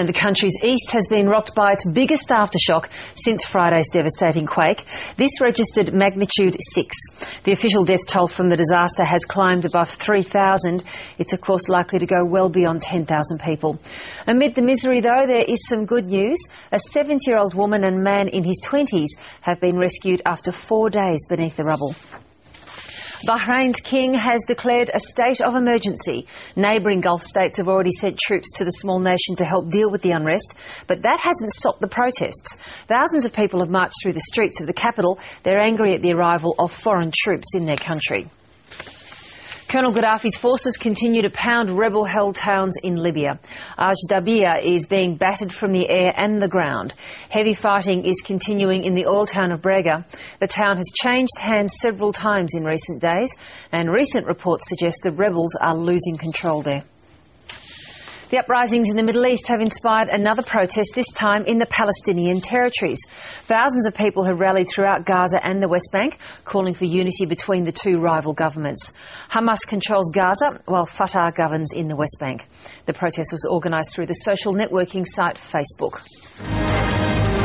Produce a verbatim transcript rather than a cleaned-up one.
and the country's east has been rocked by its biggest aftershock since Friday's devastating quake. This registered magnitude six. The official death toll from the disaster has climbed above three thousand. It's of course likely to go well beyond ten thousand people. Amid the misery though, there is some good news. A seventy-year-old woman and man in his twenties have been rescued after four days beneath the rubble. Bahrain's king has declared a state of emergency. Neighbouring Gulf states have already sent troops to the small nation to help deal with the unrest, but that hasn't stopped the protests. Thousands of people have marched through the streets of the capital. They're angry at the arrival of foreign troops in their country. Colonel Gaddafi's forces continue to pound rebel-held towns in Libya. Ajdabiya is being battered from the air and the ground. Heavy fighting is continuing in the oil town of Brega. The town has changed hands several times in recent days, and recent reports suggest the rebels are losing control there. The uprisings in the Middle East have inspired another protest, this time in the Palestinian territories. Thousands of people have rallied throughout Gaza and the West Bank, calling for unity between the two rival governments. Hamas controls Gaza, while Fatah governs in the West Bank. The protest was organised through the social networking site Facebook.